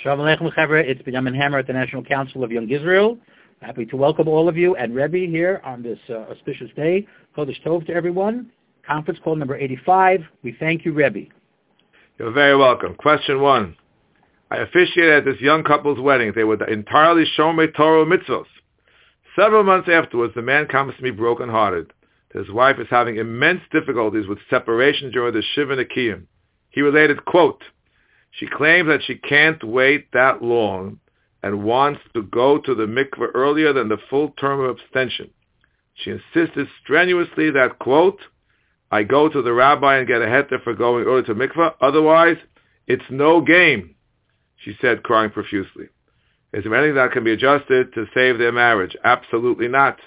Shalom Aleichem, Chevra. It's Benjamin Hammer at the National Council of Young Israel. Happy to welcome all of you and Rebbe here on this auspicious day. Chodesh Tov to everyone. Conference call number 85. We thank you, Rebbe. You're very welcome. Question 1. I officiated at this young couple's wedding. They were entirely Shomrei Torah mitzvos. Several months afterwards, the man comes to me broken-hearted. His wife is having immense difficulties with separation during the Shiva Nekiyim. He related, quote, she claims that she can't wait that long and wants to go to the mikveh earlier than the full term of abstention. She insisted strenuously that, quote, I go to the rabbi and get a heter for going early to mikveh, otherwise it's no game, she said, crying profusely. Is there anything that can be adjusted to save their marriage? Absolutely not.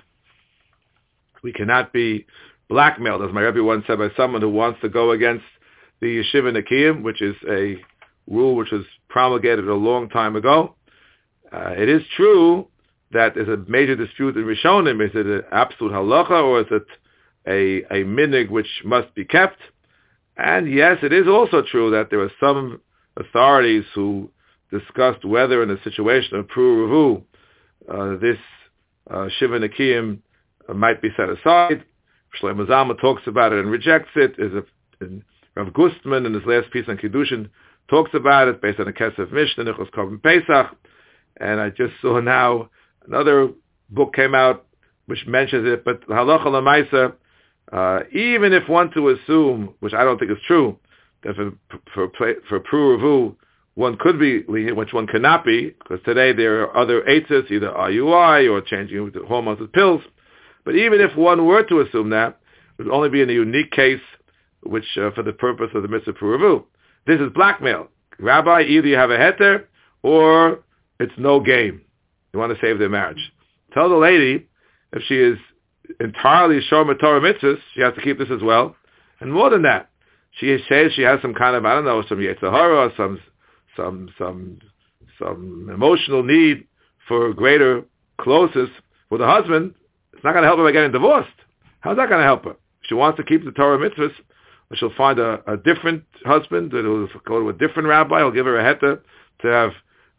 We cannot be blackmailed, as my Rebbe once said, by someone who wants to go against the Yeshiva Nekiyim, which is a rule which was promulgated a long time ago. It is true that there's a major dispute in Rishonim. Is it an absolute halacha or is it a minig which must be kept? And yes, it is also true that there are some authorities who discussed whether in a situation of Pru Revu, this Shiva Nekiyim might be set aside. Shlomo Zalman talks about it and rejects it. Rav Gustman in his last piece on Kiddushin talks about it based on a Kesef Mishnah, Nichos Korban Pesach. And I just saw now another book came out which mentions it. But halacha l'maisa, even if one to assume, which I don't think is true, that for Pru Revu one could be lenient, which one cannot be, because today there are other eitzes, either IUI or changing the hormones with pills. But even if one were to assume that, it would only be in a unique case, which for the purpose of the mitzvah Pru Revu. This is blackmail. Rabbi, either you have a heter or it's no game. You want to save their marriage. Tell the lady if she is entirely Shomrei Torah mitzvahs, she has to keep this as well. And more than that, she says she has some kind of, I don't know, some Yetzer Hara, some emotional need for greater closeness with her husband. It's not going to help her by getting divorced. How's that going to help her? If she wants to keep the Torah mitzvahs, she'll find a different husband that will go to a different rabbi. He'll give her a heter to have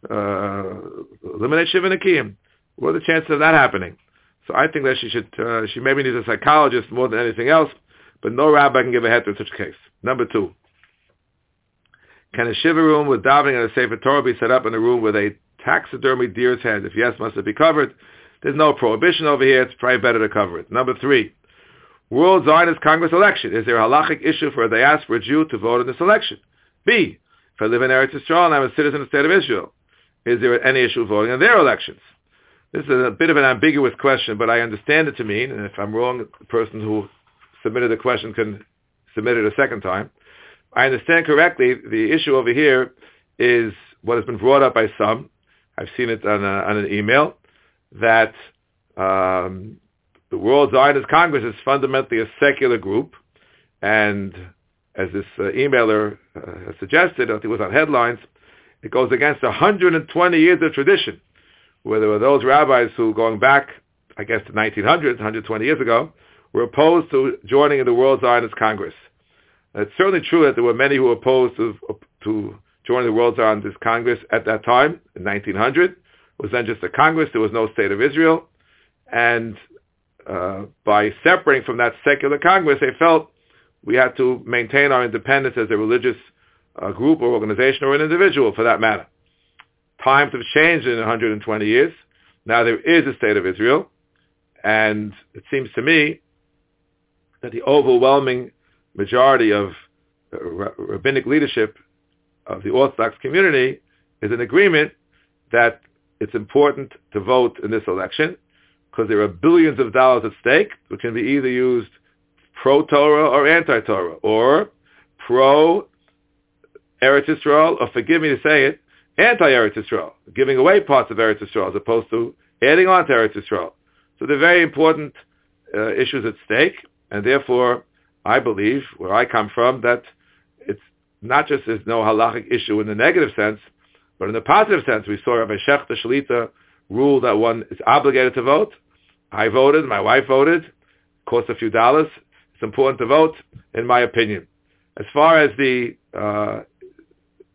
eliminate Shiva Nekiyim. What are the chances of that happening? So I think that she maybe needs a psychologist more than anything else, but no rabbi can give a heter in such a case. Number 2. Can a shiva room with davening and a sefer Torah be set up in a room with a taxidermy deer's head? If yes, must it be covered? There's no prohibition over here. It's probably better to cover it. Number 3. World Zionist Congress election. Is there a halachic issue for a diaspora Jew to vote in this election? B. If I live in Eretz Yisrael and I'm a citizen of the state of Israel, is there any issue voting in their elections? This is a bit of an ambiguous question, but I understand it to mean, and if I'm wrong, the person who submitted the question can submit it a second time. I understand correctly, the issue over here is what has been brought up by some. I've seen it on an email, that the World Zionist Congress is fundamentally a secular group, and as this emailer has suggested, I think it was on Headlines, it goes against 120 years of tradition, where there were those rabbis who, going back, I guess, to 1900s, 120 years ago, were opposed to joining in the World Zionist Congress. And it's certainly true that there were many who were opposed to joining the World Zionist Congress at that time, in 1900. It was then just a Congress. There was no state of Israel. And by separating from that secular Congress, they felt we had to maintain our independence as a religious group or organization or an individual, for that matter. Times have changed in 120 years. Now there is a state of Israel, and it seems to me that the overwhelming majority of rabbinic leadership of the Orthodox community is in agreement that it's important to vote in this election, because there are billions of dollars at stake, which can be either used pro-Torah or anti-Torah, or pro-Eretz Yisrael, or forgive me to say it, anti-Eretz Yisrael, giving away parts of Eretz Yisrael as opposed to adding on to Eretz Yisrael. So they're very important issues at stake, and therefore I believe, where I come from, that it's not just there's no halachic issue in the negative sense, but in the positive sense. We saw Rabbi Shechter Shalita rule that one is obligated to vote. I voted, my wife voted, cost a few dollars. It's important to vote, in my opinion. As far as the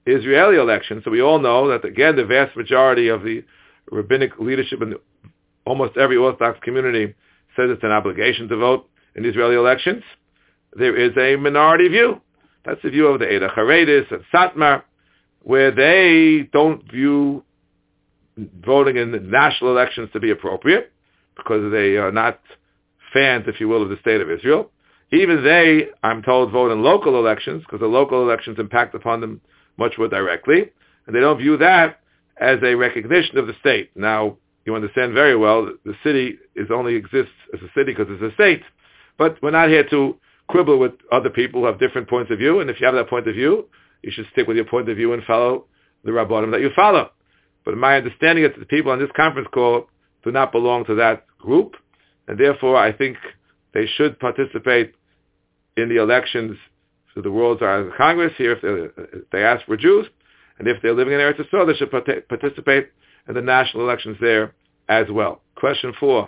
Israeli elections. So we all know that, again, the vast majority of the rabbinic leadership in almost every Orthodox community says it's an obligation to vote in Israeli elections. There is a minority view. That's the view of the Eidah Haredis and Satmar, where they don't view voting in the national elections to be appropriate because they are not fans, if you will, of the state of Israel. Even they, I'm told, vote in local elections because the local elections impact upon them much more directly, and they don't view that as a recognition of the state. Now, you understand very well that the city only exists as a city because it's a state, but we're not here to quibble with other people who have different points of view, and if you have that point of view, you should stick with your point of view and follow the Rabbanim that you follow. But my understanding is that the people on this conference call do not belong to that group, and therefore I think they should participate in the elections to the World Zionist Congress here if they ask for Jews, and if they're living in Eretz Yisrael, they should participate in the national elections there as well. Question 4.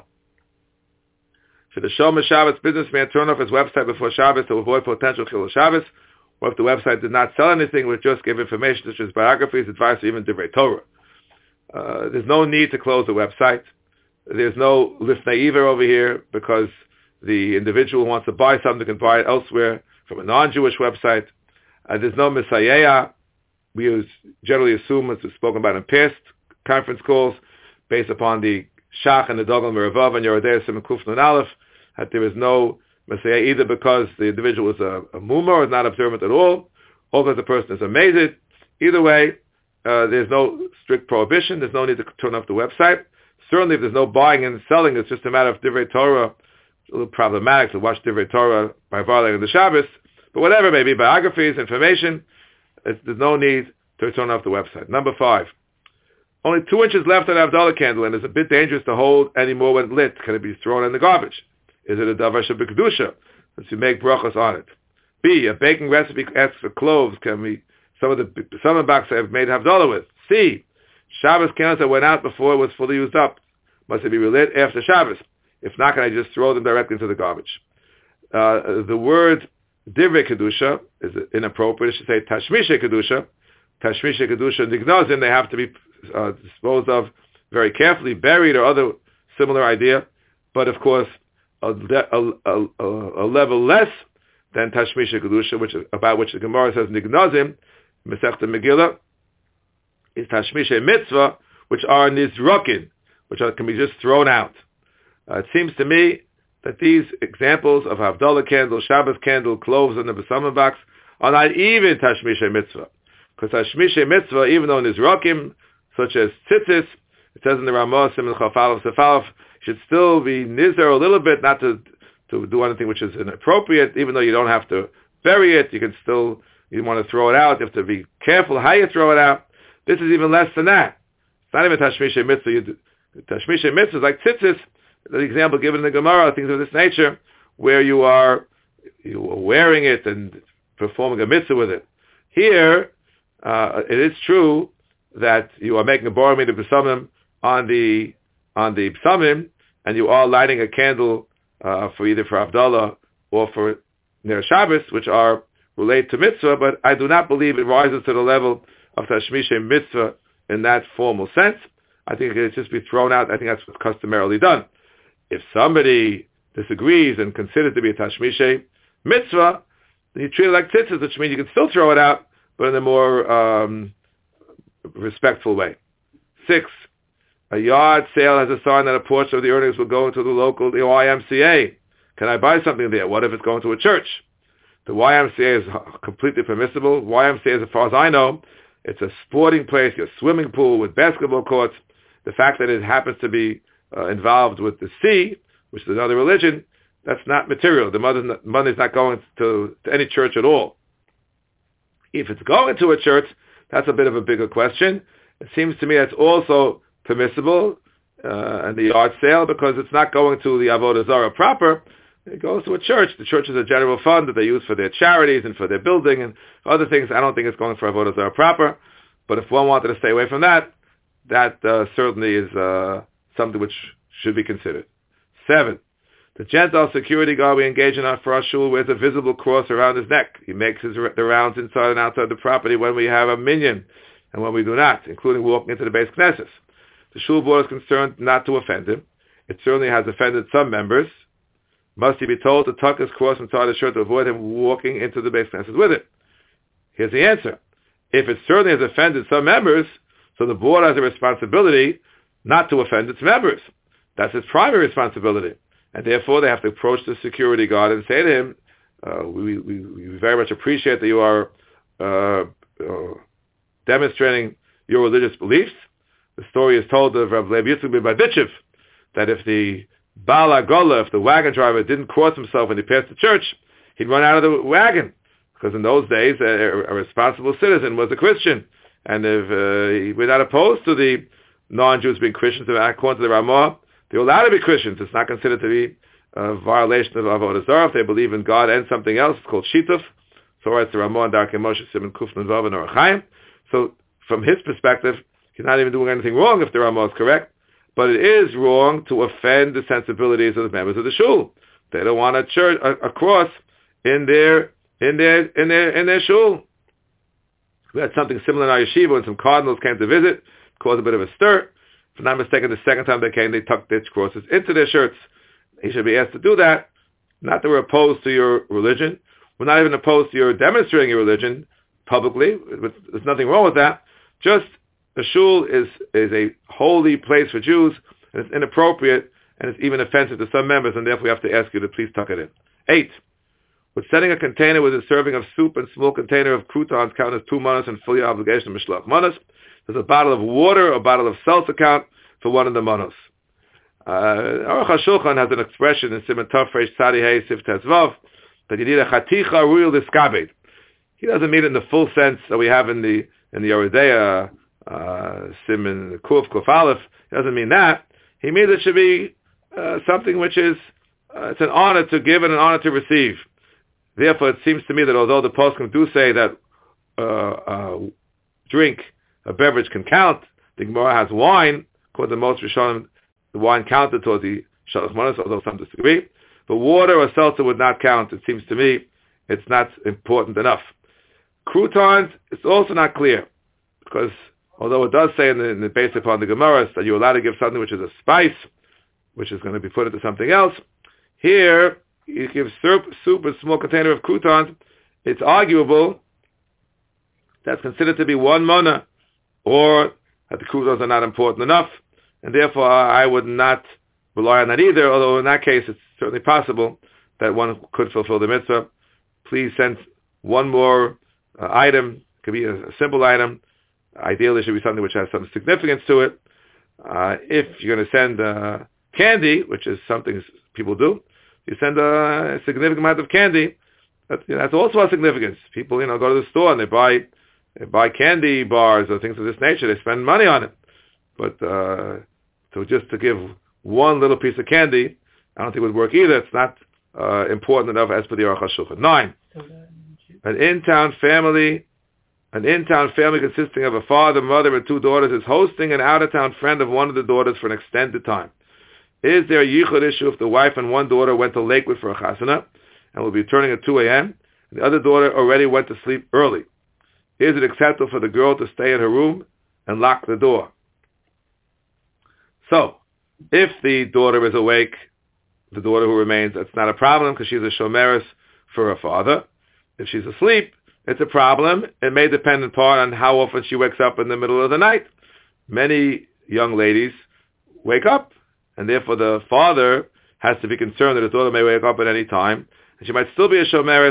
Should the Shomer Shabbos businessman turn off his website before Shabbos to avoid potential Chilul Shabbos? Or if the website did not sell anything, would just give information such as biographies, advice, or even Divrei Torah? There's no need to close the website. There's no Lifnei Iver over here because the individual who wants to buy something can buy it elsewhere from a non-Jewish website. There's no Messiah. We generally assume, as we've spoken about in past conference calls, based upon the Shach and the Dogel Meravav and Yerodei Simon Kuf Nun Aleph, that there is no Messiah either because the individual is a mumar or is not observant at all, or because the person is amazed. Either way, there's no strict prohibition. There's no need to turn off the website. Certainly, if there's no buying and selling, it's just a matter of Divrei Torah. It's a little problematic to watch Divrei Torah by violating the Shabbos. But whatever, maybe biographies, information, there's no need to turn off the website. Number 5. Only 2 inches left on an Havdalah candle, and it's a bit dangerous to hold anymore when lit. Can it be thrown in the garbage? Is it a davar shebekdusha, since you make brachos on it? B, a baking recipe asks for cloves. Can we, some of the boxes have made Havdalah with? C, Shabbos candles that went out before it was fully used up. Must it be relit after Shabbos? If not, can I just throw them directly into the garbage? The word divrei kedusha is inappropriate. It should say tashmishe kedusha. Tashmishe kedusha nignozim, they have to be disposed of very carefully, buried or other similar idea. But of course, a level less than tashmishe kedusha, about which the Gemara says nignozim, Masechta Megillah, is tashmishe mitzvah, which are nizrokin, can be just thrown out. It seems to me that these examples of Havdalah candle, Shabbos candle, cloves in the Besamim box are not even tashmishe mitzvah. Because tashmishe mitzvah, even though nizrokim, such as tzitzis, it says in the Ramah, Siman Chafalov Sefalov, should still be nizer a little bit, not to do anything which is inappropriate, even though you don't have to bury it, you want to throw it out, you have to be careful how you throw it out. This is even less than that. It's not even tashmishe mitzvah. Tashmishe mitzvah is like tzitzis, the example given in the Gemara, things of this nature, where you are wearing it and performing a mitzvah with it. Here, it is true that you are making a bar made of besamim on the besamim, and you are lighting a candle for either for Havdalah or for Ner Shabbos, which are related to mitzvah, but I do not believe it rises to the level of tashmishe mitzvah in that formal sense. I think it should just be thrown out. I think that's what's customarily done. If somebody disagrees and considers it to be a tashmishe mitzvah, then you treat it like tzitzis, which means you can still throw it out, but in a more respectful way. 6, a yard sale has a sign that a portion of the earnings will go into the local YMCA. Can I buy something there? What if it's going to a church? The YMCA is completely permissible. YMCA, as far as I know, it's a sporting place, a swimming pool with basketball courts. The fact that it happens to be involved with the sea, which is another religion, that's not material. The money's not going to any church at all. If it's going to a church, that's a bit of a bigger question. It seems to me that's also permissible in the yard sale because it's not going to the Avodah Zarah proper. It goes to a church. The church is a general fund that they use for their charities and for their building and other things. I don't think it's going for Avodah Zarah proper. But if one wanted to stay away from that, that certainly is something which should be considered. 7, The Gentile security guard we engage in for our shul wears a visible cross around his neck. He makes the rounds inside and outside the property when we have a minyan and when we do not, including walking into the Beis Knesset. The shul board is concerned not to offend him. It certainly has offended some members. Must he be told to tuck his cross inside his shirt to avoid him walking into the Beis Knesset with it? Here's the answer. If it certainly has offended some members, so the board has a responsibility not to offend its members. That's its primary responsibility. And therefore they have to approach the security guard and say to him, we very much appreciate that you are demonstrating your religious beliefs. The story is told of Rav Lev Yitzchak ben Berditchev that if the Baal HaGola, if the wagon driver didn't cross himself when he passed the church, he'd run out of the wagon. Because in those days, a responsible citizen was a Christian. And if we're not opposed to the non-Jews being Christians, according to the Ramah, they're allowed to be Christians. It's not considered to be a violation of Avodah Zarah. If they believe in God and something else, it's called Shituf. So writes the Ramah and Darkei Moshe, Simon Kuf Vav and Orach Chaim. So from his perspective, he's not even doing anything wrong if the Ramah is correct. But it is wrong to offend the sensibilities of the members of the shul. They don't want a cross in their shul. We had something similar in our yeshiva when some cardinals came to visit, caused a bit of a stir. If I'm not mistaken, the second time they came, they tucked their crosses into their shirts. He should be asked to do that. Not that we're opposed to your religion. We're not even opposed to your demonstrating your religion publicly. There's nothing wrong with that. Just the shul is a holy place for Jews, and it's inappropriate, and it's even offensive to some members, and therefore we have to ask you to please tuck it in. 8. Would setting a container with a serving of soup and small container of croutons count as 2 manos and fully obligation of Mishloach Manos? Does a bottle of water or a bottle of seltzer count for one of the manos? Aruch HaShulchan has an expression in Siman Tov Reish Tzadi Hey Sif Tezvav that you need a chaticha ruyul diskabed. He doesn't mean it in the full sense that we have in the Yoredeya Siman Kuf Aleph. He doesn't mean that. He means it should be something which is it's an honor to give and an honor to receive. Therefore, it seems to me that although the poskim do say that a beverage can count, the Gemara has wine. According to most Rishonim, the wine counted towards the Shalach Manos, although some disagree. But water or seltzer would not count. It seems to me it's not important enough. Croutons, it's also not clear, because although it does say in the based upon the Gemara that you're allowed to give something which is a spice, which is going to be put into something else, here you give soup a small container of croutons. It's arguable that's considered to be 1 mana, or that the croutons are not important enough, and therefore I would not rely on that either, although in that case it's certainly possible that one could fulfill the mitzvah. Please send one more item. It could be a simple item. Ideally, it should be something which has some significance to it. If you're going to send candy, which is something people do, you send a significant amount of candy. That's also a significance. People, go to the store and they buy candy bars or things of this nature. They spend money on it. But so just to give one little piece of candy, I don't think it would work either. It's not important enough as per the Aruch HaShulchan. 9. An in-town family consisting of a father, mother, and 2 daughters is hosting an out-of-town friend of one of the daughters for an extended time. Is there a yichud issue if the wife and one daughter went to Lakewood for a chasana and will be returning at 2 a.m.? The other daughter already went to sleep early. Is it acceptable for the girl to stay in her room and lock the door? So, if the daughter is awake, the daughter who remains, that's not a problem because she's a shomeres for her father. If she's asleep, it's a problem. It may depend in part on how often she wakes up in the middle of the night. Many young ladies wake up, and therefore the father has to be concerned that his daughter may wake up at any time, and she might still be a shomeres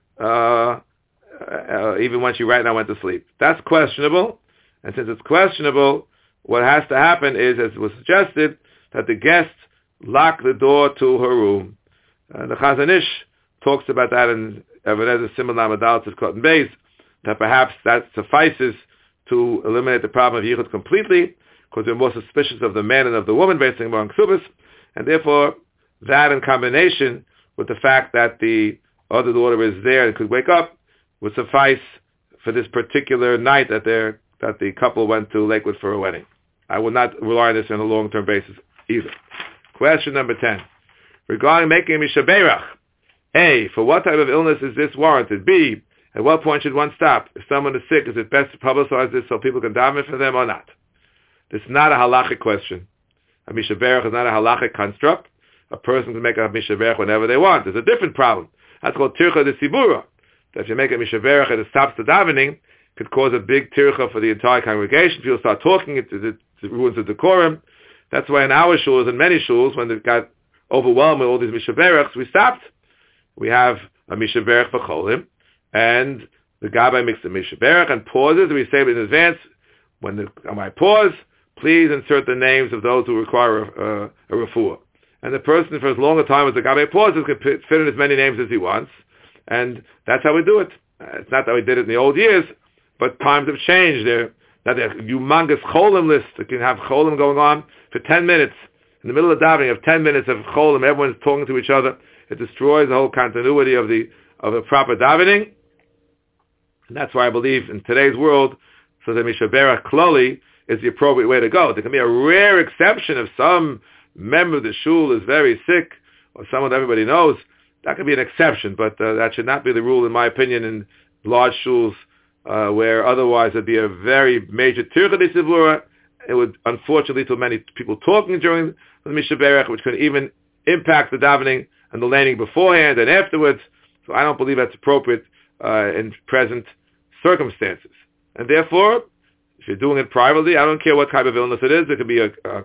even when she right now went to sleep. That's questionable, and since it's questionable, what has to happen is, as was suggested, that the guest lock the door to her room. The Chazon Ish talks about that in Ebenezer Simon Lamadal to Cotton Bays, that perhaps that suffices to eliminate the problem of yichud completely, because we're more suspicious of the man and of the woman based on Ksubas, and therefore that in combination with the fact that the other daughter is there and could wake up would suffice for this particular night that the couple went to Lakewood for a wedding. I would not rely on this on a long-term basis either. Question number 10. regarding making a mishaberach. A, for what type of illness is this warranted? B, at what point should one stop? If someone is sick, is it best to publicize this so people can daven for them or not? This is not a halachic question. A mishaberach is not a halachic construct. A person can make a mishaberach whenever they want. There's a different problem. That's called tircha de sibura. That if you make a mishaberach and it stops the davening, it could cause a big tircha for the entire congregation. People start talking, it ruins the decorum. That's why in our shuls and many shuls, when they got overwhelmed with all these mishaberachs, we stopped. We have a mishaberach for cholim, and the gabbai makes the mishaberach and pauses. We say it in advance. When I pause, please insert the names of those who require a refuah. And the person, for as long a time as the gabbai pauses, can fit in as many names as he wants. And that's how we do it. It's not that we did it in the old years, but times have changed. There's a humongous cholim list. You can have cholim going on for 10 minutes. In the middle of davening, you have 10 minutes of cholim. Everyone's talking to each other. It destroys the whole continuity of the proper davening. And that's why I believe in today's world, so the mishaberach klali is the appropriate way to go. There can be a rare exception if some member of the shul is very sick, or someone that everybody knows. That could be an exception, but that should not be the rule, in my opinion, in large shuls, where otherwise it'd be a very major tircha de sibura. It would unfortunately lead to many people talking during the mishaberach, which could even impact the davening and the laning beforehand and afterwards. So I don't believe that's appropriate in present circumstances. And therefore, if you're doing it privately, I don't care what type of illness it is. It could be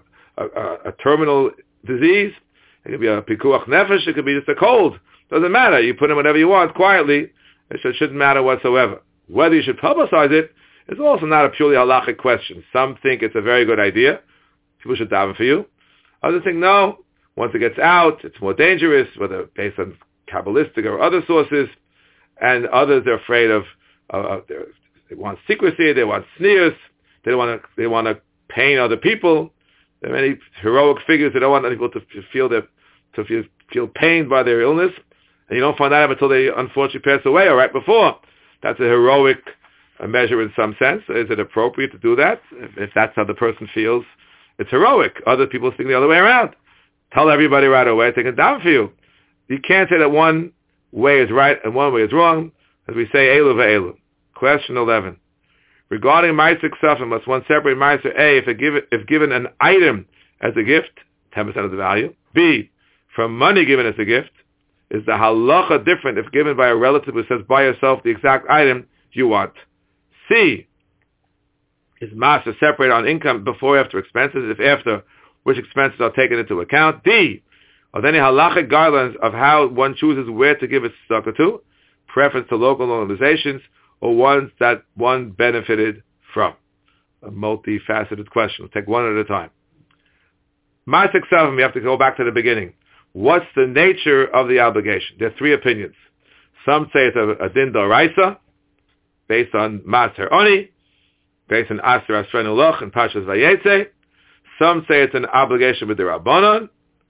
a terminal disease. It could be a pikuach nefesh. It could be just a cold. Doesn't matter. You put in whatever you want quietly. It shouldn't matter whatsoever. Whether you should publicize it is also not a purely halachic question. Some think it's a very good idea. People should daven for you. Others think no. Once it gets out, it's more dangerous, whether based on Kabbalistic or other sources. And others are afraid of they want secrecy. They want sneers. They want to pain other people. There are many heroic figures that don't want people to feel pained by their illness, and you don't find out until they unfortunately pass away or right before. That's a heroic measure in some sense. Is it appropriate to do that? If that's how the person feels, it's heroic. Other people think the other way around. Tell everybody right away, take it down for you. You can't say that one way is right and one way is wrong. As we say, Elu ve'elu. Question 11. Regarding Ma'aser Ksafim, must one separate Ma'aser A if given an item as a gift, 10% of the value. B, from money given as a gift, is the halacha different if given by a relative who says buy yourself the exact item you want? C, is Ma'aser separated on income before or after expenses, if after, which expenses are taken into account? D, are there any halachic guidelines of how one chooses where to give its tzedakah to, preference to local organizations, or ones that one benefited from? A multifaceted question. We'll take one at a time. Ma'aser Ksafim, we have to go back to the beginning. What's the nature of the obligation? There are three opinions. Some say it's a din d'oraisa, based on Ma'aser Oni, based on Aser Asrenu Loch and Pashas Vayetze. Some say it's an obligation with the Rabbanon,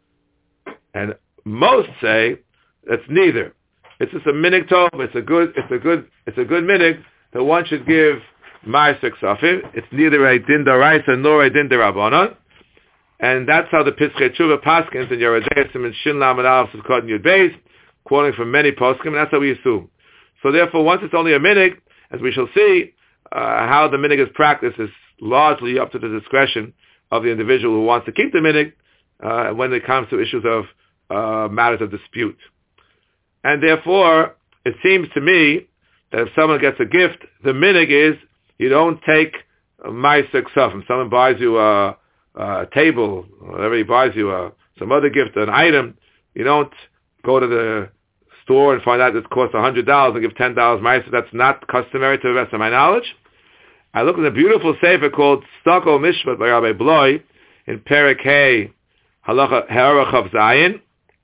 and most say it's neither. It's just a minig tov. It's a good minig that one should give Ma'aser Ksafim. It's neither a din d'oraisa nor a din d'Rabbanan, and that's how the Pischei Tshuva paskins in Yoreh De'ah and Shin Lamed Aleph Sivkot and Yud Beis, quoting from many poskim, and that's how we assume. So therefore, once it's only a minig, as we shall see, how the minig is practiced is largely up to the discretion of the individual who wants to keep the minig when it comes to issues of matters of dispute. And therefore, it seems to me that if someone gets a gift, the minig is you don't take Ma'aser Ksafim. Someone buys you a table, whatever he buys you, some other gift, an item, you don't go to the store and find out it costs $100 and give $10 Ma'aser. That's not customary to the best of my knowledge. I look at a beautiful sefer called Stoko Mishpat by Rabbi Bloy in Perek Hey, Halacha Herachav Zayin.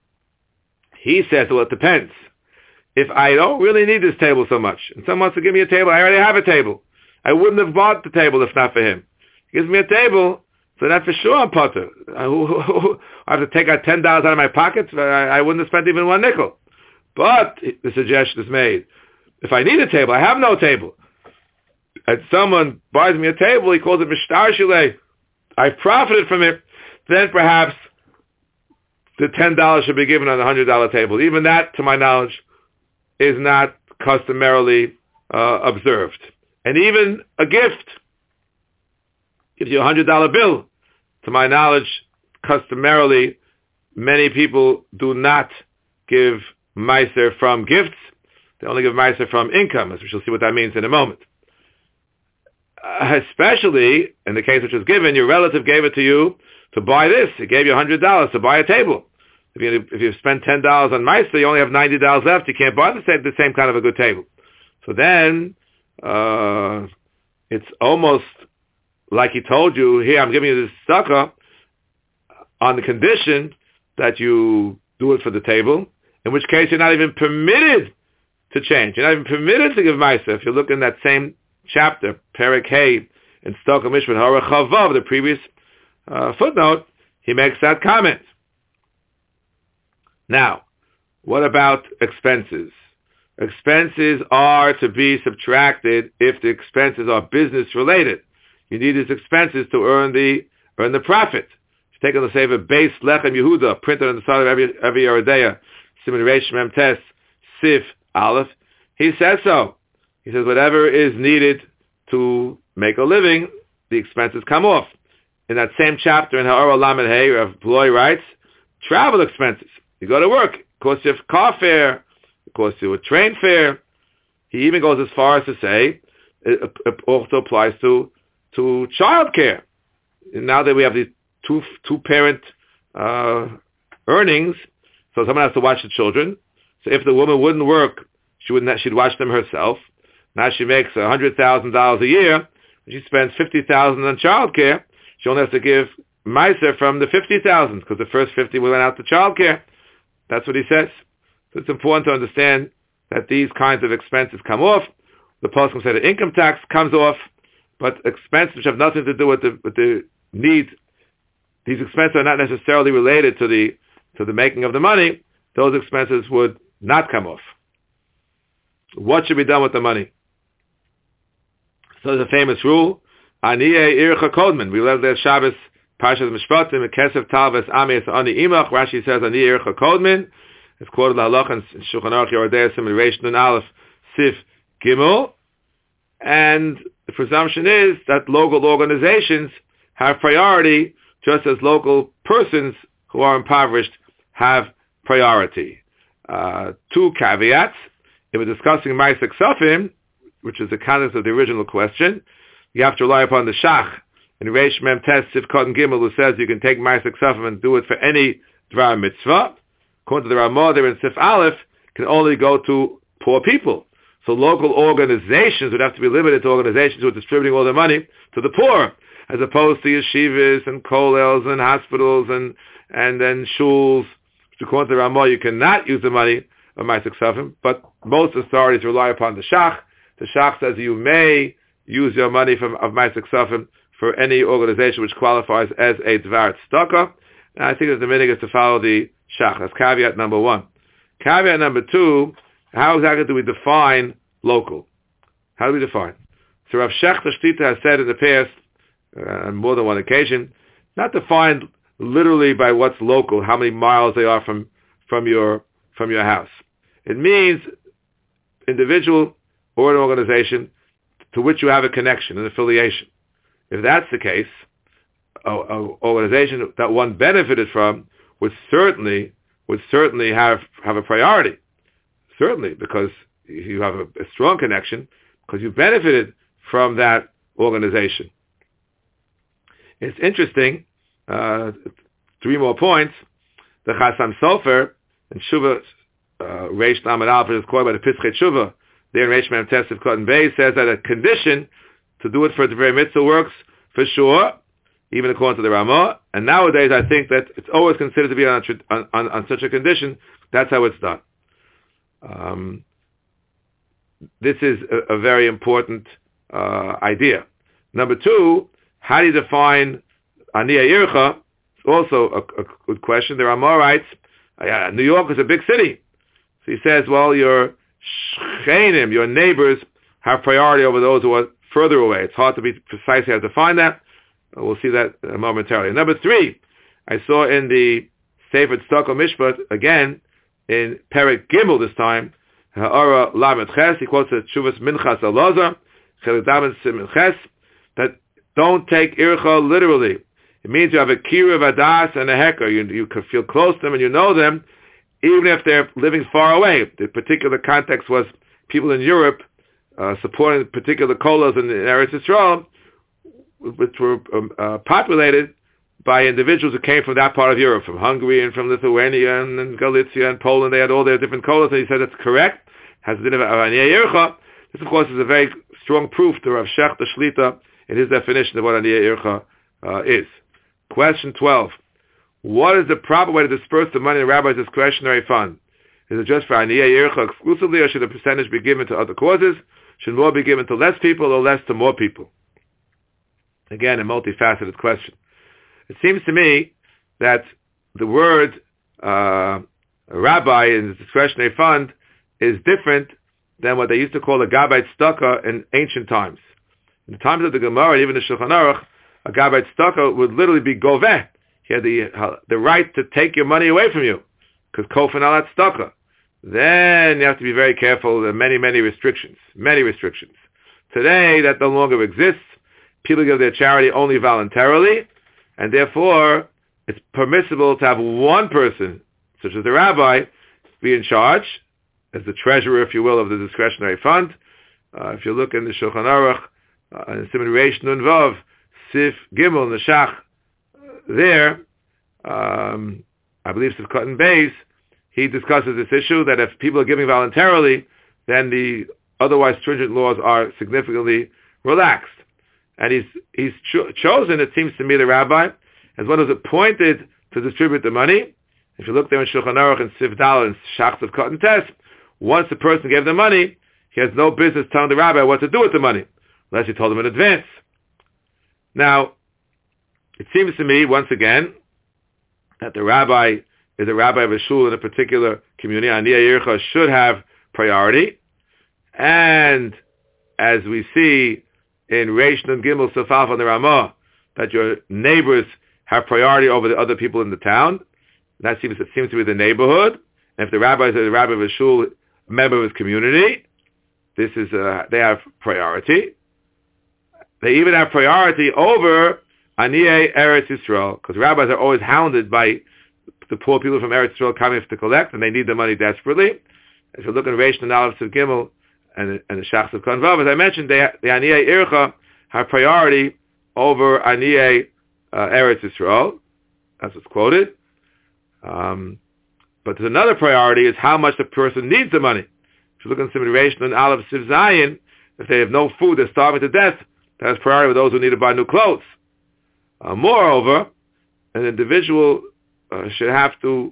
He says, well, it depends. If I don't really need this table so much, and someone wants to give me a table, I already have a table. I wouldn't have bought the table if not for him. He gives me a table, so that's for sure I'm potter. I have to take out $10 out of my pockets. I wouldn't have spent even one nickel. But the suggestion is made. If I need a table, I have no table. And someone buys me a table, he calls it Mishtar Shilei. I've profited from it. Then perhaps the $10 should be given on the $100 table. Even that, to my knowledge, is not customarily observed. And even a gift gives you a $100 bill. To my knowledge, customarily, many people do not give meiser from gifts. They only give meiser from income, as we shall see what that means in a moment. Especially in the case which was given, your relative gave it to you to buy this. He gave you $100 to buy a table. If you spend $10 on meiser, you only have $90 left. You can't buy the same kind of a good table. So then it's almost like he told you, here, I'm giving you this tzedakah on the condition that you do it for the table, in which case you're not even permitted to change. You're not even permitted to give meiser. If you look in that same chapter, Perek Hey, in Tzedakah Mishpat, Hara Chavav, the previous footnote, he makes that comment. Now, what about expenses? Expenses are to be subtracted if the expenses are business related. You need these expenses to earn the profit. If you take on the save a base Lechem Yehuda printed on the side of every Yeridea, Siman Reish Mem Tes Sif Aleph, he says so. He says whatever is needed to make a living, the expenses come off. In that same chapter in Ha'or Lamed Hey, Rav Bloy writes, travel expenses. You go to work, it costs you a car fare, it costs you a train fare. He even goes as far as to say it also applies to child care. Now that we have these two-parent earnings, so someone has to watch the children. So if the woman wouldn't work, she'd watch them herself. Now she makes $100,000 a year. She spends $50,000 on child care. She only has to give meiser from the $50,000 because the first $50,000 went out to child care. That's what he says. So it's important to understand that these kinds of expenses come off. The Pasuk said the income tax comes off, but expenses which have nothing to do with the need, these expenses are not necessarily related to the making of the money. Those expenses would not come off. What should be done with the money? So there's a famous rule. Aniyeh ircha kodman. We learned that Shabbos, Parshas Mishpatim, Kesef Talves Ames Ani Imach. Rashi says Aniyeh ircha kodman. It's quoted in Halach and Shulchan Aruch Yeridea Siman Reish Nun Aleph Sif Gimel. And the presumption is that local organizations have priority, just as local persons who are impoverished have priority. Two caveats. If we're discussing Ma'aseh Ksafim, which is the context of the original question, you have to rely upon the Shach in Reish Mem Tes Sif Katan Gimel, who says you can take Ma'aseh Ksafim and do it for any Dvar Mitzvah. According to the Ramah, there in Sif Aleph, can only go to poor people. So local organizations would have to be limited to organizations who are distributing all their money to the poor, as opposed to yeshivas and kollels and hospitals and then shuls. According to the Ramah, you cannot use the money of Ma'aseh Ksafim, but most authorities rely upon the Shach. The Shach says you may use your money of Ma'aseh Ksafim for any organization which qualifies as a Dvar Tzedakah. And I think that the minhag is to follow the Shach. That's caveat number one. Caveat number two, how exactly do we define local? How do we define? So Rav Shechter Shtita has said in the past, on more than one occasion, not defined literally by what's local, how many miles they are from your house. It means individual or an organization to which you have a connection, an affiliation. If that's the case, an organization that one benefited from would certainly have a priority. Certainly, because you have a strong connection, because you benefited from that organization. It's interesting, 3 more points. The Chasam Sofer in Shuvah, Reish Lamed Aleph, is quoted by the Pischei Shuvah, there in Reish Mem Tes of Cotton Bay, says that a condition to do it for the very mitzvah works for sure, even according to the Ramah. And nowadays, I think that it's always considered to be on such a condition. That's how it's done. This is a very important idea. Number 2, how do you define Aniyeh Ircha? It's also a good question. The Ramah writes, New York is a big city. So he says, well, your shchenim, your neighbors, have priority over those who are further away. It's hard to be precisely how to define that. We'll see that momentarily. Number 3, I saw in the Sefer Tzedakah Mishpat, again, in Perek Gimel this time, Ha'ara Lamed Ches, he quotes the Tshuvas Minchas Elazar, Chelik Daven Simin Ches, that don't take Ircha literally. It means you have a Kiruv Adas and a Heker. You can feel close to them and you know them, even if they're living far away. The particular context was people in Europe supporting particular kolas in Eretz Yisrael, which were populated by individuals who came from that part of Europe, from Hungary and from Lithuania and Galicia and Poland. They had all their different kolas, and he said that's correct. Has a bit of Aniyah Ircha. This, of course, is a very strong proof to Rav Shech the Shlita in his definition of what Aniyah Ircha is. Question 12. What is the proper way to disperse the money in the rabbi's discretionary fund? Is it just for Aniyah Ircha exclusively, or should a percentage be given to other causes? Should more be given to less people or less to more people? Again, a multifaceted question. It seems to me that the word rabbi in the discretionary fund is different than what they used to call a gabbai tzedakah in ancient times. In the times of the Gemara, and even the Shulchan Aruch, a gabbai tzedakah would literally be goveh. He had the right to take your money away from you, because kofan alat tzedakah. Then you have to be very careful. There are many restrictions. Many restrictions. Today, that no longer exists. People give their charity only voluntarily, and therefore it's permissible to have one person, such as the rabbi, be in charge, as the treasurer, if you will, of the discretionary fund. If you look in the Shulchan Aruch, in Siman Reish Nun Vav, Sif Gimel, Neshach, there, I believe Sif Cotton Beis, he discusses this issue that if people are giving voluntarily, then the otherwise stringent laws are significantly relaxed. And he's chosen, it seems to me, the rabbi, as one who's appointed to distribute the money. If you look there in Shulchan Aruch and Sif Dal and Shach of Cotton Test, once the person gave the money, he has no business telling the rabbi what to do with the money, unless he told him in advance. Now, it seems to me, once again, that the rabbi is a rabbi of a shul in a particular community. Aniyah Ircha should have priority. And as we see in Reish Nun Gimel Sefaf on the Ramah, that your neighbors have priority over the other people in the town. That seems to be the neighborhood. And if the rabbi is a rabbi of a shul, a member of his community, this is they have priority. They even have priority over Aniyeh Eretz Yisrael, because rabbis are always hounded by the poor people from Eretz Yisrael coming to collect, and they need the money desperately. If you look at Reish Nun Aleph Sif Gimel and the Shach of Konvav, as I mentioned, the Aniyeh Ircha have priority over Aniyeh Eretz Yisrael. That's what's quoted. But there's another priority, is how much the person needs the money. If you look at Siman Reish Nun Aleph Sif Zayin, if they have no food, they're starving to death, that has priority with those who need to buy new clothes. Moreover, an individual should have to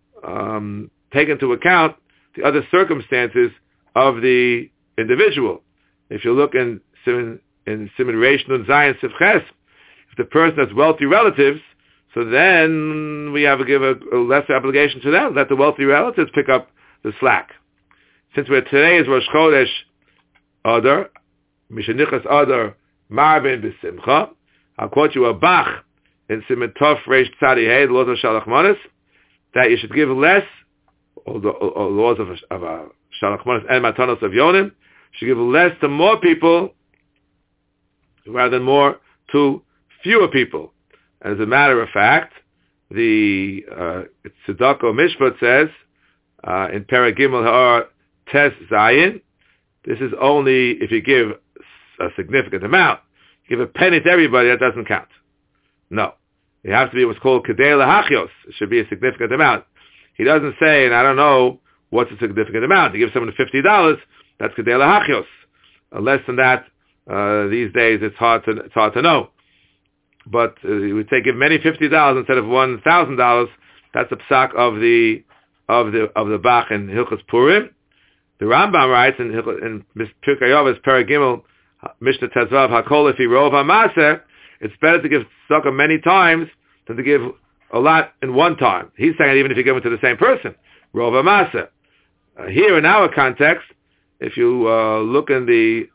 take into account the other circumstances of the individual. If you look in Siman Reish Nun Zayin Sif Ches, if the person has wealthy relatives, so then we have to give a lesser obligation to them. Let the wealthy relatives pick up the slack. Since today is Rosh Chodesh Adar, Mishanichas Adar Marbin B'Simcha, I'll quote you a Bach in Siman Tov Reish Tzadi Hey, the laws of Shalach Manos, that you should give less, or the laws of Shalach Manos and Matanos of Yonim, should give less to more people rather than more to fewer people. As a matter of fact, the Tzedakah Mishpat says in Perek Gimel Ha'ar Tes Zayin, this is only if you give a significant amount. Give a penny to everybody, that doesn't count. No. It has to be what's called Kedei Lahachios. It should be a significant amount. He doesn't say, and I don't know what's a significant amount. You give someone $50, that's Kedei Lahachios. Less than that, these days it's hard to know. But we give many $50 instead of $1,000. That's the psak of the Bach in Hilchos Purim. The Rambam writes in Pirkei Avos Perek Gimel Mishnah Tezvav Hakol Lefi Rov HaMaseh, it's better to give tzedakah many times than to give a lot in one time. He's saying even if you give it to the same person, Rov HaMaseh. Here in our context, if you look in the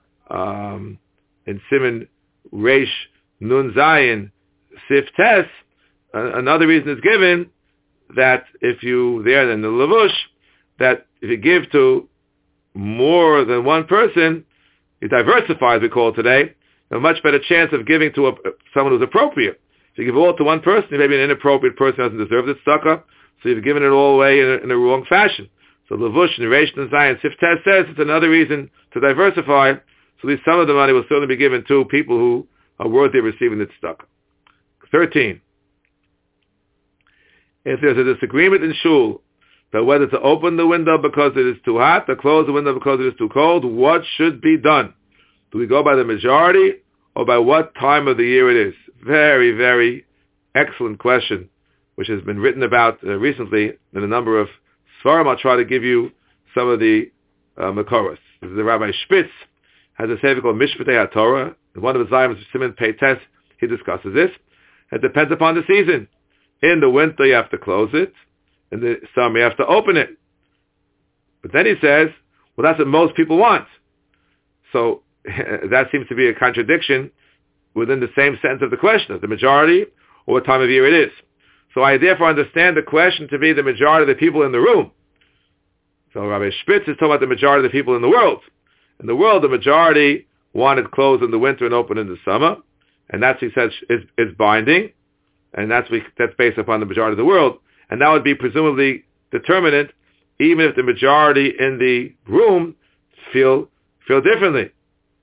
in Siman Reish Nun Zayin Sif Tes, another reason is given that if you, there in the Levush, that if you give to more than one person, you diversify, as we call it today, you have a much better chance of giving to someone who's appropriate. If you give all to one person, maybe an inappropriate person who doesn't deserve the tzedakah, so you've given it all away in a wrong fashion. So Levush and Reish and Zion Siftes says it's another reason to diversify, so at least some of the money will certainly be given to people who are worthy of receiving the tzedakah. 13. If there's a disagreement in shul about whether to open the window because it is too hot or close the window because it is too cold, what should be done? Do we go by the majority or by what time of the year it is? Very, very excellent question, which has been written about recently in a number of Svarim. I'll try to give you some of the Makoros. The Rabbi Spitz has a sefer called Mishpatei HaTorah. In one of his volumes, Siman Peites, he discusses this. It depends upon the season. In the winter, you have to close it. In the summer, you have to open it. But then he says, well, that's what most people want. So that seems to be a contradiction within the same sentence of the question, the majority or what time of year it is. So I therefore understand the question to be the majority of the people in the room. So Rabbi Spitz is talking about the majority of the people in the world. In the world, the majority wanted closed in the winter and open in the summer. And that's, he says, is binding. And that's based upon the majority of the world. And that would be presumably determinant, even if the majority in the room feel differently.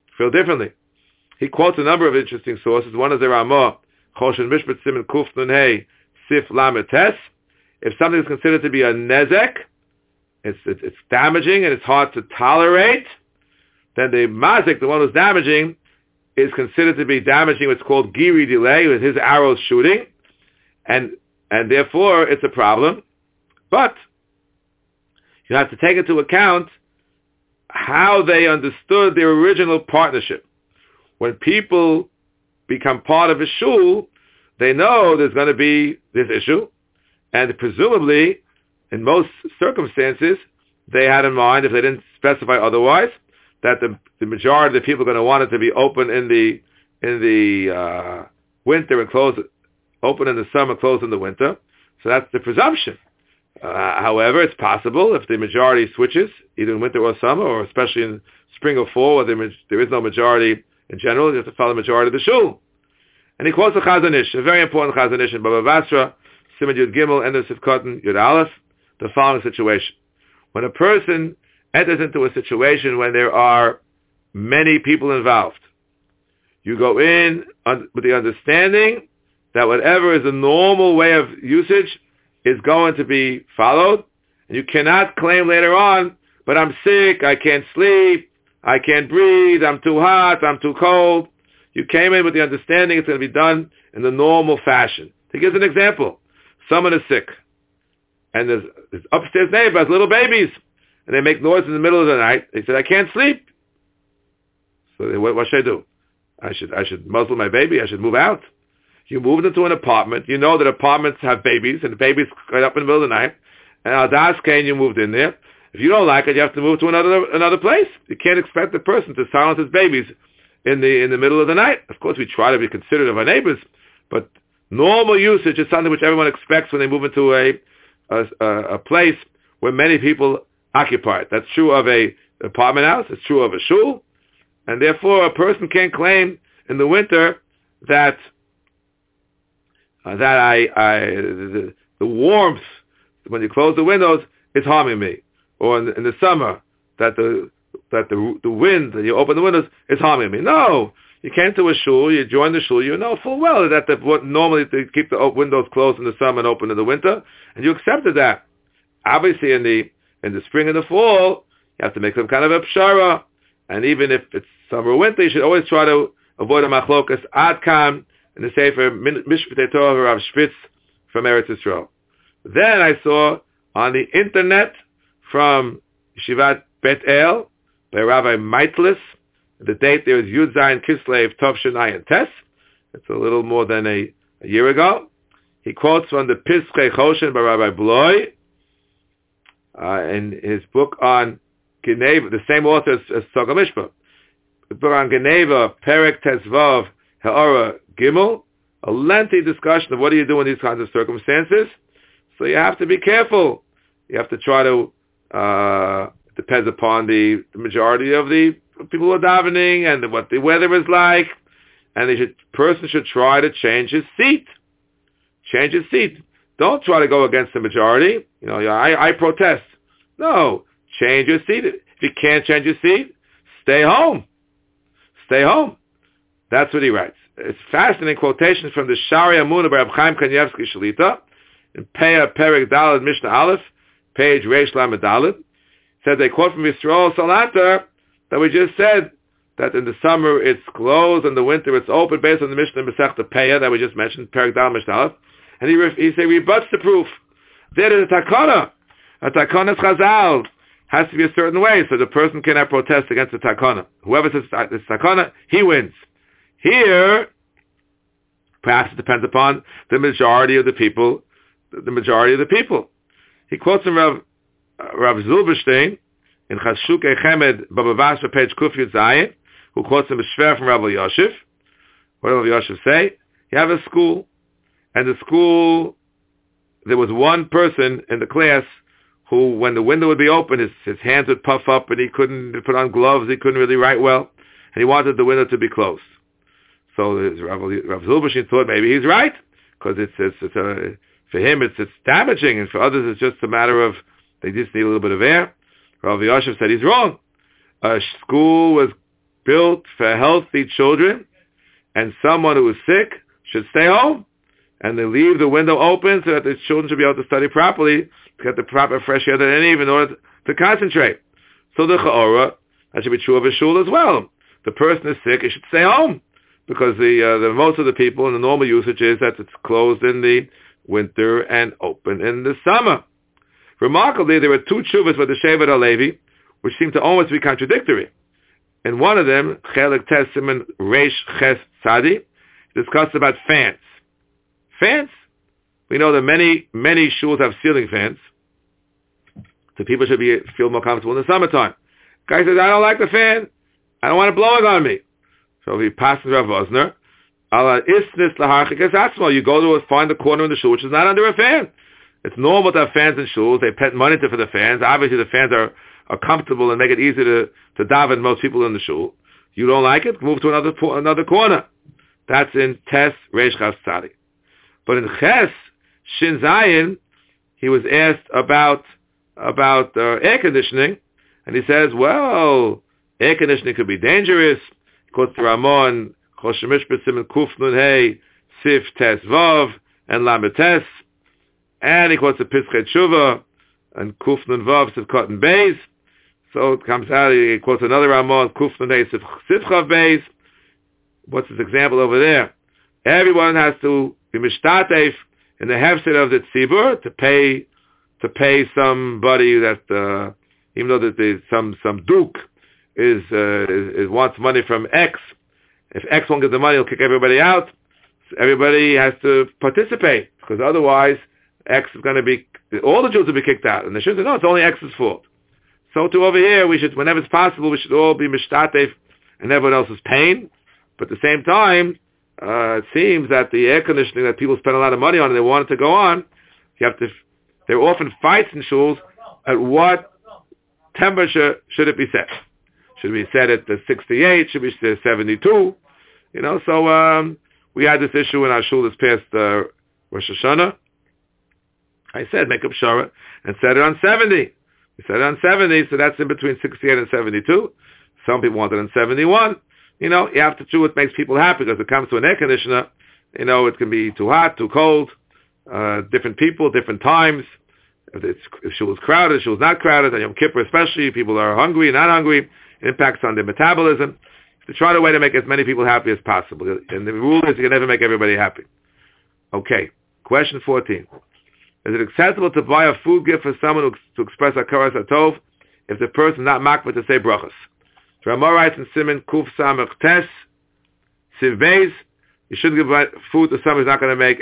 He quotes a number of interesting sources. One is the Ramah, Choshen Mishpat Siman Kuf Nun Hey Sif Lamed Tes. If something is considered to be a nezek, it's damaging and it's hard to tolerate, then the mazik, the one who's damaging, is considered to be damaging what's called giri delay, with his arrows shooting, and therefore it's a problem. But you have to take into account how they understood their original partnership. When people become part of a shul, they know there's going to be this issue, and presumably, in most circumstances, they had in mind, if they didn't specify otherwise, that the majority of the people are going to want it to be open in the winter and open in the summer, closed in the winter. So that's the presumption. However, it's possible if the majority switches, either in winter or summer, or especially in spring or fall, where there is no majority in general, you have to follow the majority of the shul. And he quotes a Chazon Ish, a very important Chazon Ish in Baba Basra, Siman Yud Gimel, End of Sivkotin, Yud Aleph, the following situation. When a person enters into a situation when there are many people involved, you go in with the understanding that whatever is the normal way of usage is going to be followed, and you cannot claim later on, but I'm sick, I can't sleep, I can't breathe, I'm too hot, I'm too cold. You came in with the understanding it's going to be done in the normal fashion. To give an example, someone is sick, and there's upstairs neighbor has little babies, and they make noise in the middle of the night. They said, I can't sleep. So what should I do? I should muzzle my baby, I should move out. You moved into an apartment, you know that apartments have babies, and the babies get up in the middle of the night, and Aldas Kane, you moved in there. If you don't like it, you have to move to another place. You can't expect the person to silence his babies in the middle of the night. Of course, we try to be considerate of our neighbors, but normal usage is something which everyone expects when they move into a place where many people occupy it. That's true of a apartment house. It's true of a shul, and therefore a person can't claim in the winter that the warmth when you close the windows is harming me, or in the summer that the wind that you open the windows is harming me. No, you came to a shul, you joined the shul, you know full well that normally they keep the windows closed in the summer and open in the winter, and you accepted that. Obviously, in the spring and the fall, you have to make some kind of a pshara, and even if it's summer or winter, you should always try to avoid a machlokas adkan in the Sefer Mishpatei Torah Rav Spitz from Eretz Yisrael. Then I saw on the internet from Yeshivat Bet El by Rabbi Meitlis, the date there is Yud Zayin Kislev Tov Shenai Tes. It's a little more than a year ago. He quotes from the Piskei Choshen by Rabbi Bloy in his book on Geneva, the same author as Tzogah Mishpah. The book on Geneva, Perek Tezvav Ha'ora Gimel, a lengthy discussion of what do you do in these kinds of circumstances. So you have to be careful. You have to try to, depends upon the majority of the people who are davening and what the weather is like. And person should try to change his seat. Change his seat. Don't try to go against the majority. I protest. No, change your seat. If you can't change your seat, stay home. Stay home. That's what he writes. It's fascinating quotation from the Shari Amunah by Reb Chaim Kanievsky Shalita in Peah Perek Daled Mishnah Aleph, page Reish Lamed Daled. Said they quote from Yisrael Salanter that we just said that in the summer it's closed and the winter it's open based on the Mishnah Masechta Peah that we just mentioned, Perek Daled Mishnah Aleph. And he rebuts the proof. There is a takana. A takana Chazal has to be a certain way, so the person cannot protest against the takana. Whoever says it's takana, he wins. Here, perhaps it depends upon the majority of the people. The majority of the people. He quotes from Rav Zilberstein in Chashukei Chemed Baba Basra page Kuf Yud Zayin, who quotes him a shver from Rav Yosef. What did Rav Yosef say? You have a school, and the school, there was one person in the class who, when the window would be open, his hands would puff up and he couldn't put on gloves, he couldn't really write well, and he wanted the window to be closed. So Rav Zilberstein thought maybe he's right, because for him it's damaging, and for others it's just a matter of they just need a little bit of air. Rav Yosef said he's wrong. A school was built for healthy children, and someone who is sick should stay home, and they leave the window open so that the children should be able to study properly, to get the proper fresh air that they need in order to concentrate. So the Cha'ora, that should be true of a shul as well. The person is sick, he should stay home, because the most of the people in the normal usage is that it's closed in the winter and open in the summer. Remarkably, there were two tshuvas by the Shevet HaLevi, which seem to almost be contradictory. In one of them, Chelik Tes Siman Reish Ches Tzadi, discussed about fans. Fans? We know that many shuls have ceiling fans, so people should feel more comfortable in the summertime. Guy says, I don't like the fan. I don't want it blowing on me. So he passes Rav Osner. You go to find a corner in the shul which is not under a fan. It's normal to have fans in shuls. They pay money for the fans. Obviously, the fans are comfortable and make it easy to daven most people in the shul. You don't like it? Move to another corner. That's in Tes Reish Ches Tzadi. But in Ches Shin Zayin, he was asked about air conditioning, and he says, well, air conditioning could be dangerous. He quotes the Ramon, Choshemish B'Simen Kuf Nun Hey, Sif Tes Vav, and Lamed Tes. And he quotes the Pischei Tshuva, and Kuf Nun Vav, Sif Cotton Beis. So it comes out, he quotes another Ramon, Kuf Nun Hey, Sif Chav Beis. What's his example over there? Everyone has to be mishtatef in the hefset of the tzibur to pay somebody that even though that there's some duke is wants money from X. If X won't get the money, he'll kick everybody out. So everybody has to participate, because otherwise X is going to be, all the Jews will be kicked out, and they should say, no, it's only X's fault. So too over here, we should, whenever it's possible, we should all be mishtatef in everyone else's pain. But at the same time, it seems that the air conditioning that people spend a lot of money on and they want it to go on, there are often fights in shuls at what temperature should it be set. Should it be set at 68? Should it be set at 72? So we had this issue in our shul this past Rosh Hashanah. I said, make up Shara and set it on 70. We set it on 70, so that's in between 68 and 72. Some people want it on 71. You have to do what makes people happy, because it comes to an air conditioner, it can be too hot, too cold, different people, different times. If shul is crowded, shul is not crowded, and Yom Kippur especially, people are hungry, not hungry, it impacts on their metabolism. To try to way to make as many people happy as possible. And the rule is you can never make everybody happy. Okay, question 14. Is it acceptable to buy a food gift for someone to express hakaras hatov if the person is not makbid to say brachas? Ramah writes in Siman Kuf Samach Tes Siv Beis, you shouldn't give food to someone who's not going to make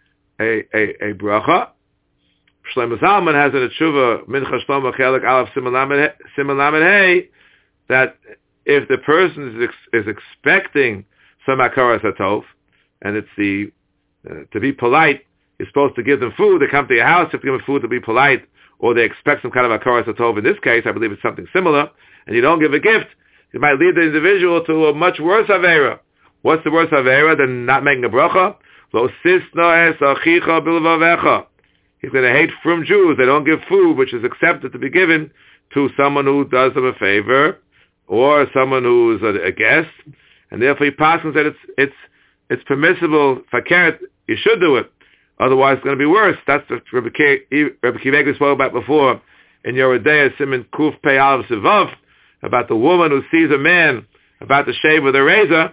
a bracha. Shlomo Zalman has in a tshuva Mincha Shlomo Chelik Aleph Siman Lamed Hey that if the person is expecting some hakaras hatov, and it's to be polite, you're supposed to give them food. They come to your house, you have to give them food to be polite, or they expect some kind of hakaras hatov. In this case, I believe it's something similar, and you don't give a gift, it might lead the individual to a much worse avera. What's the worst avera than not making a bracha? Lo sisna es achicha bilvavecha. He's going to hate from Jews. They don't give food, which is accepted to be given to someone who does them a favor, or someone who's a guest, and therefore he passes that it's permissible. Fakert, you should do it. Otherwise, it's going to be worse. That's what Rabbi Kiva spoke about before in Yoredeya Siman Kuf Pei Aleph Sivav, about the woman who sees a man about to shave with a razor.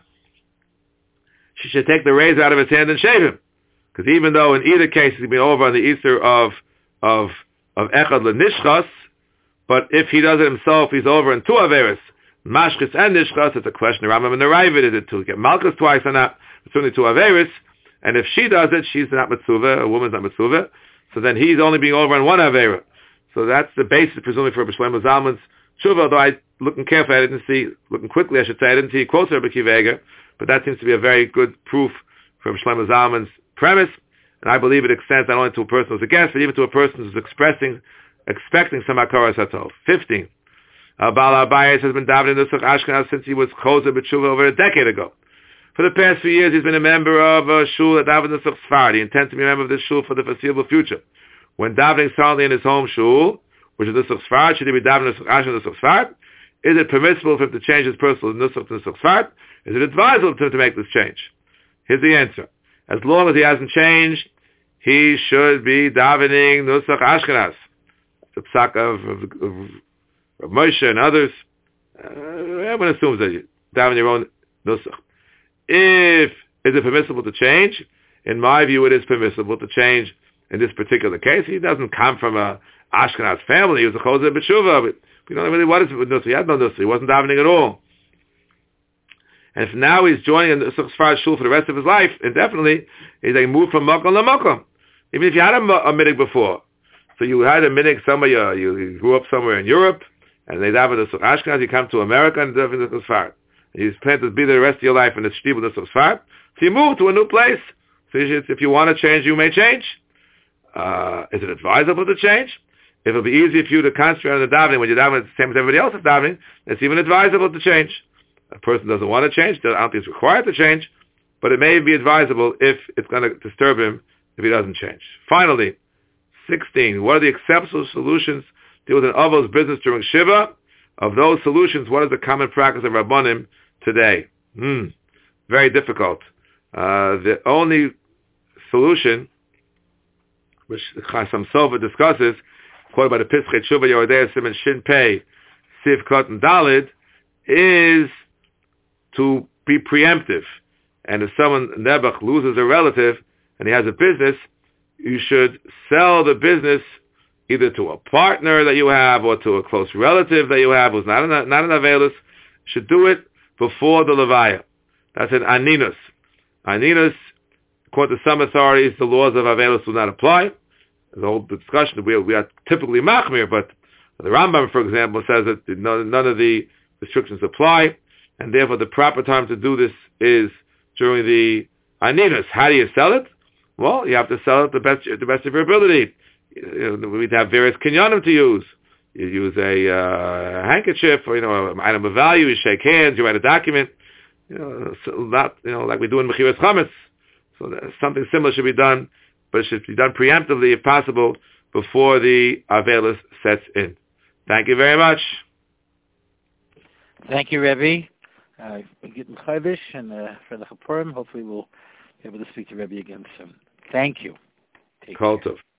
She should take the razor out of his hand and shave him, because even though in either case he's been over on the Easter of Echad L'Nishchas, but if he does it himself, he's over in two averis, Mashchis and Nishchas. It's a question. The Rambam and the Ravid, is it to get Malchus twice or not? It's only two averis. And if she does it, she's not Mitzuvah, a woman's not Mitzuvah, so then he's only being over on one avera. So that's the basis, presumably, for Shlomo Zalman's tshuva, although looking quickly, I should say, I didn't see quotes of Rabbi Kiva Eger, but that seems to be a very good proof from Shlomo Zalman's premise, and I believe it extends not only to a person who's a guest, but even to a person who's expecting some hakaras hatov. 15. Baal Abayis has been davening Nusach Ashkenaz since he was chozer b'tshuva over a decade ago. For the past few years, he's been a member of a shul at davening Nusach Sfard. He intends to be a member of this shul for the foreseeable future. When davening solely in his home shul, which is Nusach Sfard, should he be davening Nusach Ashkenaz Nusach Sfard? Is it permissible for him to change his personal Nusach to Nusach Sfard? Is it advisable for him to make this change? Here's the answer. As long as he hasn't changed, he should be davening Nusach Ashkenaz. The psak of Moshe and others. Everyone assumes that you daven your own Nusach. Is it permissible to change? In my view, it is permissible to change in this particular case. He doesn't come from a Ashkenaz family. He was a chozer b'tshuva. But we don't know really what is it with Nusach. He had no Nusach. He wasn't davening at all. And if now he's joining a Nusach Sfard shul for the rest of his life, indefinitely, he's like moved from makom to makom. Even if you had a minhag before. So you had a minhag somewhere, you grew up somewhere in Europe, and they daven Nusach Ashkenaz, you come to America and daven Nusach Sfard. You plan to be there the rest of your life in the shtibel Nusach Sfard. So you move to a new place. So if you want to change, you may change. Is it advisable to change? If it'll be easy for you to concentrate on the davening when you're davening the same as everybody else is davening, it's even advisable to change. A person doesn't want to change, I don't think it's required to change, but it may be advisable if it's going to disturb him if he doesn't change. Finally, 16. What are the acceptable solutions to deal with an Avos business during Shiva? Of those solutions, what is the common practice of Rabbanim today? Very difficult. The only solution, which Chasam Sofer discusses, quoted by the Pischei Tshuva Yoredeya Siman Shin Pei Siv Kot and Dalid, is to be preemptive. And if someone, Nebuch, loses a relative and he has a business, you should sell the business either to a partner that you have or to a close relative that you have who's not an Avelus. Should do it before the Levaya. That's an Aninus. Aninus, according to some authorities, the laws of Avelus do not apply. There's a whole discussion. We are typically Machmir, but the Rambam, for example, says that none of the restrictions apply, and therefore the proper time to do this is during the Aninus. How do you sell it? Well, you have to sell it the best of your ability. We'd have various kinyanim to use. You use a handkerchief or an item of value. You shake hands. You write a document. Like we do in Mechiras Chametz. So something similar should be done, but it should be done preemptively, if possible, before the Avelus sets in. Thank you very much. Thank you, Rebbe. Gittin Chayvish, and for the Chapurim, hopefully we'll be able to speak to Rebbe again soon. Thank you. Kol tov.